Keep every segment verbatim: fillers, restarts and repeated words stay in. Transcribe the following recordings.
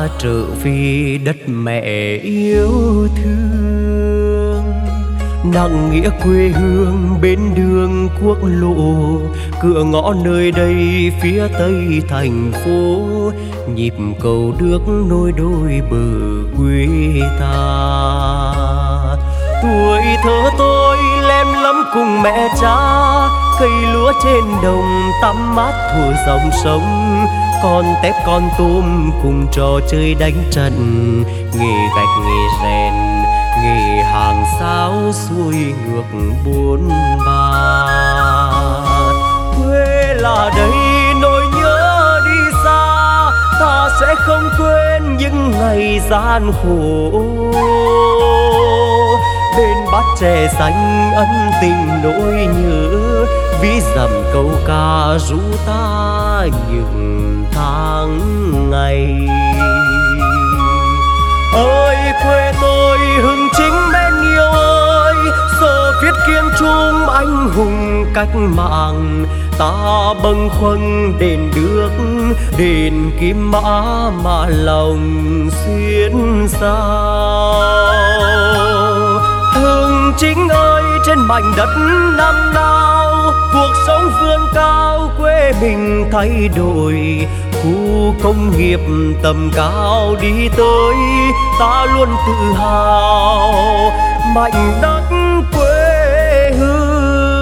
trở vì đất mẹ yêu thương, nặng nghĩa quê hương bên đường quốc lộ, cửa ngõ nơi đây phía tây thành phố, nhịp cầu nước nối đôi bờ quê ta. Tuổi thơ tôi lem lắm cùng mẹ cha, cây lúa trên đồng tắm mát thuở dòng sông, con tép con tôm cùng trò chơi đánh trận, nghề gạch nghề rèn nghề hàng sáo xuôi ngược bốn ba. Quê là đây nỗi nhớ đi xa, ta sẽ không quên những ngày gian khổ. Bên bát chè xanh ân tình nỗi nhớ, ví dặm câu ca ru ta những tháng ngày. Ơi quê tôi hưng chính mến yêu ơi, Xô Viết kiên trung anh hùng cách mạng, ta bâng khuâng đền nước đền kim mã mà lòng xuyên sao. Hưng chính ơi trên mảnh đất năm nào, cuộc sống vươn cao quê mình thay đổi, khu công nghiệp tầm cao đi tới, ta luôn tự hào mảnh đất quê hương.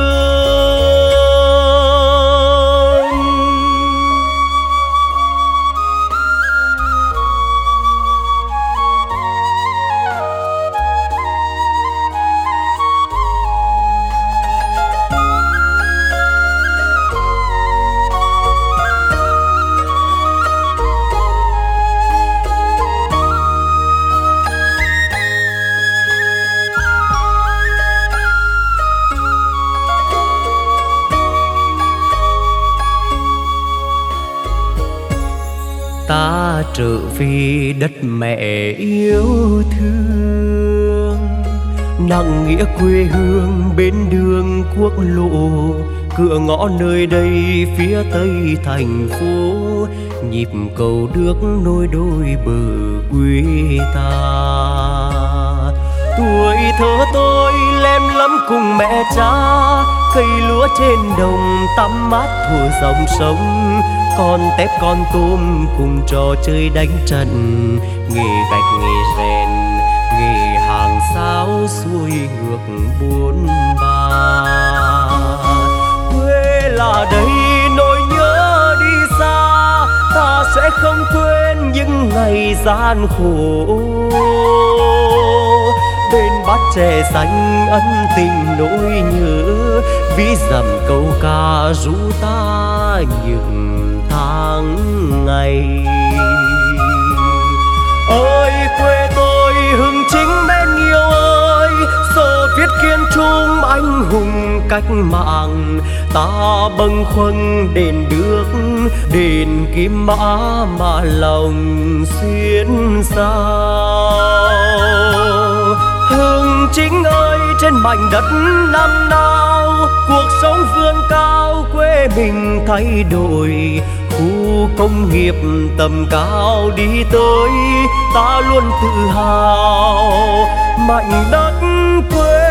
Ta trở về đất mẹ yêu thương, nặng nghĩa quê hương bên đường quốc lộ, cửa ngõ nơi đây phía tây thành phố, nhịp cầu nước nối đôi bờ quê ta. Tuổi thơ tôi lem lắm cùng mẹ cha, cây lúa trên đồng tắm mát thuở dòng sông, con tép con tôm cùng trò chơi đánh trận, nghề gạch nghề rèn nghề hàng sáo xuôi ngược bốn ba. Quê là đây nỗi nhớ đi xa, ta sẽ không quên những ngày gian khổ. Bên bát chè xanh ân tình nỗi nhớ, ví dặm câu ca ru ta những tháng ngày. Ơi quê tôi hưng chính mến yêu ơi, Xô Viết kiên trung anh hùng cách mạng, ta bâng khuâng đền nước đền kim mã mà lòng xuyên sao. Hưng chính ơi trên mảnh đất năm nào, cuộc sống vươn cao quê mình thay đổi, khu công nghiệp tầm cao đi tới, ta luôn tự hào mảnh đất quê